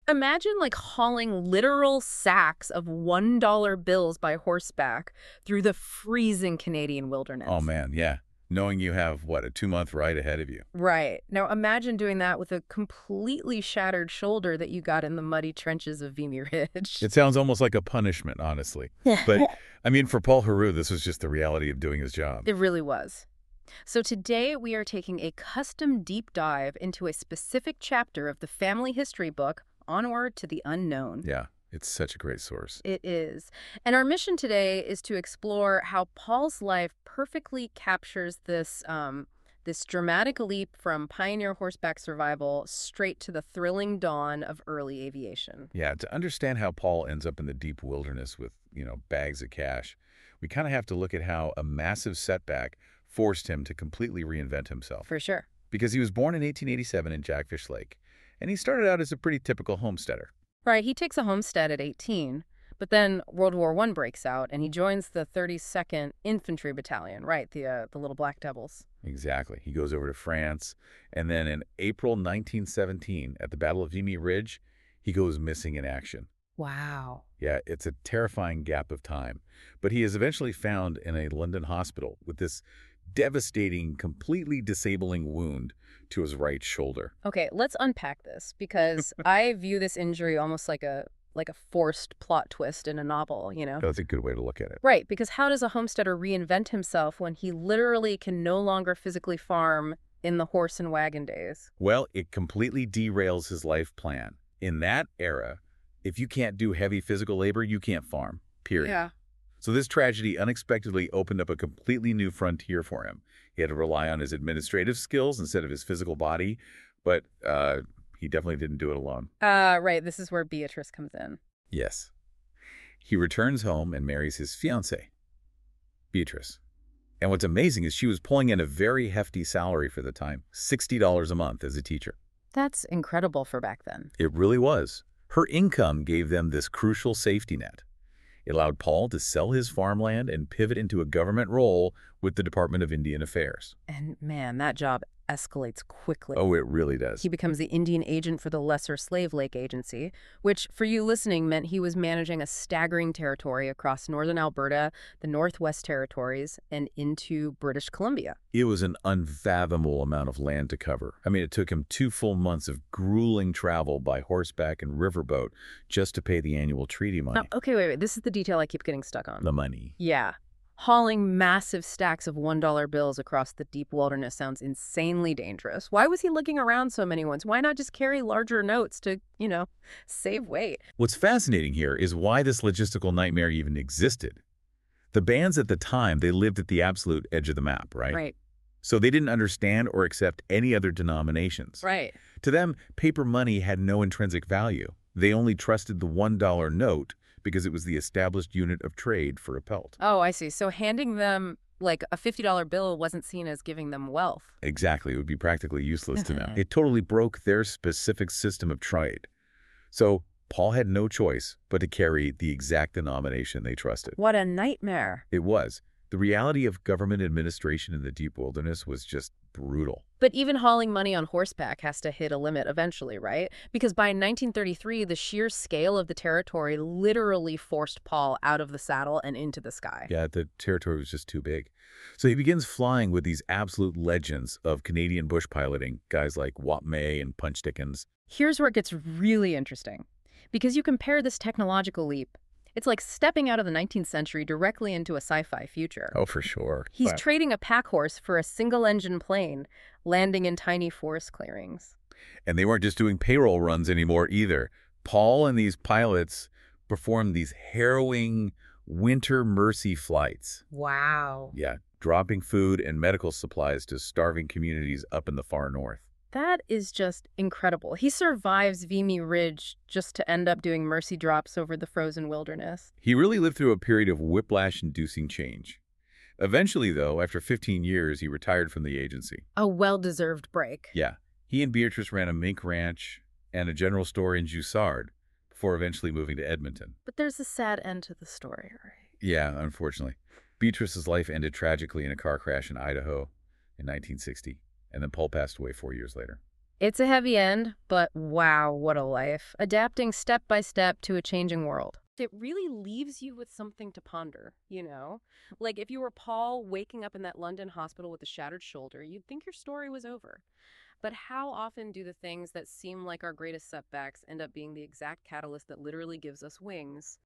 Imagine like hauling literal sacks of $1 bills by horseback through the freezing Canadian Oh, wilderness. man, yeah. Knowing you have, what, a 2-month ride ahead of you. Right. Now imagine doing that with a completely shattered shoulder that you got in the muddy trenches of Vimy Ridge. It sounds almost like a punishment, honestly. But, I mean, for Paul Heroux, this was just the reality of doing his job. It really was. So today we are taking a custom deep dive into a specific chapter of the family history book, Onward to the Unknown. Yeah, it's such a great source. It is. And our mission today is to explore how Paul's life perfectly captures this dramatic leap from pioneer horseback survival straight to the thrilling dawn of early aviation. Yeah, to understand how Paul ends up in the deep wilderness with, bags of cash, we kind of have to look at how a massive setback forced him to completely reinvent himself. For sure. Because he was born in 1887 in Jackfish Lake, and he started out as a pretty typical homesteader. Right, he takes a homestead at 18, but then World War I breaks out, and he joins the 32nd Infantry Battalion, right, the little Black Devils. Exactly. He goes over to France, and then in April 1917, at the Battle of Vimy Ridge, he goes missing in action. Wow. Yeah, it's a terrifying gap of time. But he is eventually found in a London hospital with this devastating, completely disabling wound to his right shoulder. Okay, let's unpack this, because I view this injury almost like a forced plot twist in a novel, you know? That's a good way to look at it. Right, because how does a homesteader reinvent himself when he literally can no longer physically farm in the horse and wagon days? Well, it completely derails his life plan. In that era, if you can't do heavy physical labor, you can't farm, period. Yeah. So this tragedy unexpectedly opened up a completely new frontier for him. He had to rely on his administrative skills instead of his physical body, but he definitely didn't do it alone. Right, this is where Beatrice comes in. Yes. He returns home and marries his fiancée, Beatrice. And what's amazing is she was pulling in a very hefty salary for the time, $60 a month as a teacher. That's incredible for back then. It really was. Her income gave them this crucial safety net. It allowed Paul to sell his farmland and pivot into a government role with the Department of Indian Affairs. And man, that job escalates quickly. Oh, it really does. He becomes the Indian agent for the Lesser Slave Lake Agency, which, for you listening, meant he was managing a staggering territory across northern Alberta, the Northwest Territories, and into British Columbia. It was an unfathomable amount of land to cover. I mean, it took him 2 full months of grueling travel by horseback and riverboat just to pay the annual treaty money. Now, okay, wait. This is the detail I keep getting stuck on. The money. Yeah. Hauling massive stacks of $1 bills across the deep wilderness sounds insanely dangerous. Why was he lugging around so many ones? Why not just carry larger notes to, save weight? What's fascinating here is why this logistical nightmare even existed. The bands at the time, they lived at the absolute edge of the map, right? Right. So they didn't understand or accept any other denominations. Right. To them, paper money had no intrinsic value. They only trusted the $1 note because it was the established unit of trade for a pelt. Oh, I see. So handing them like a $50 bill wasn't seen as giving them wealth. Exactly. It would be practically useless to them. It totally broke their specific system of trade. So Paul had no choice but to carry the exact denomination they trusted. What a nightmare. It was. The reality of government administration in the deep wilderness was just brutal. But even hauling money on horseback has to hit a limit eventually, right? Because by 1933, the sheer scale of the territory literally forced Paul out of the saddle and into the sky. Yeah, the territory was just too big. So he begins flying with these absolute legends of Canadian bush piloting, guys like Wap May and Punch Dickens. Here's where it gets really interesting. Because you compare this technological leap, it's like stepping out of the 19th century directly into a sci-fi future. Oh, for sure. He's trading a pack horse for a single-engine plane, landing in tiny forest clearings. And they weren't just doing payroll runs anymore either. Paul and these pilots performed these harrowing winter mercy flights. Wow. Yeah, dropping food and medical supplies to starving communities up in the far north. That is just incredible. He survives Vimy Ridge just to end up doing mercy drops over the frozen wilderness. He really lived through a period of whiplash-inducing change. Eventually, though, after 15 years, he retired from the agency. A well-deserved break. Yeah. He and Beatrice ran a mink ranch and a general store in Joussard before eventually moving to Edmonton. But there's a sad end to the story, right? Yeah, unfortunately. Beatrice's life ended tragically in a car crash in Idaho in 1960. And then Paul passed away 4 years later. It's a heavy end, but wow, what a life. Adapting step by step to a changing world. It really leaves you with something to ponder, you know? Like if you were Paul waking up in that London hospital with a shattered shoulder, you'd think your story was over. But how often do the things that seem like our greatest setbacks end up being the exact catalyst that literally gives us wings?